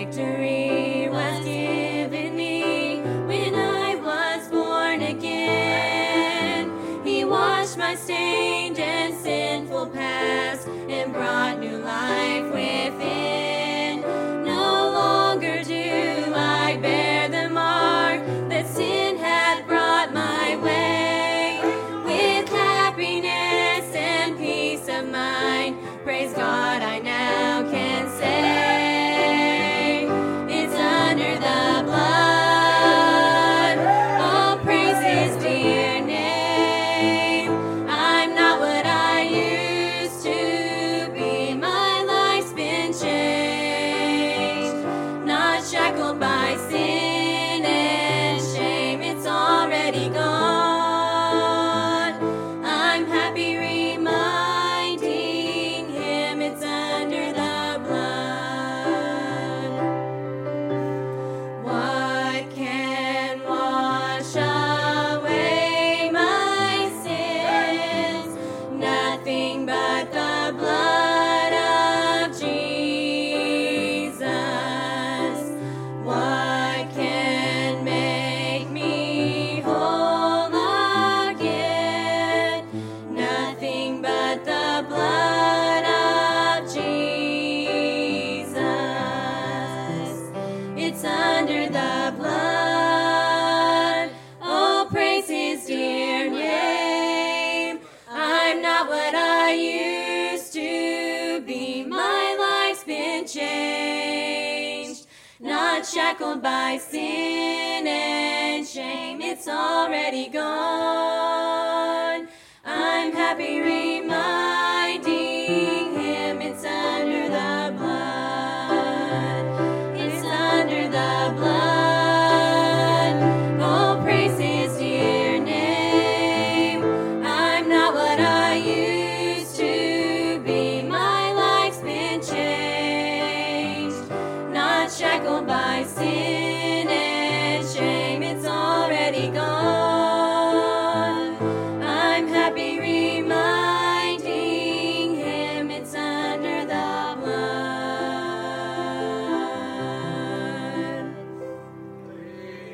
Victory was given me when I was born again. He washed my stained and sinful past and brought new life within. No longer do I bear the mark that sin had brought my way. With happiness and peace of mind, praise God, I now can say, it's under the blood. All praise His dear name. I'm not what I used to be. My life's been changed, not shackled by sin and shame. It's already gone. I'm happy reminding Him it's under the blood. What can wash away my sins? Nothing but the blood of Jesus. What can make me whole again? Nothing but the blood of Jesus. It's under the blood. Oh, praise His dear name. I'm not what I used to be. My life's been changed, not shackled by sin and shame. It's already gone. I'm happy reminding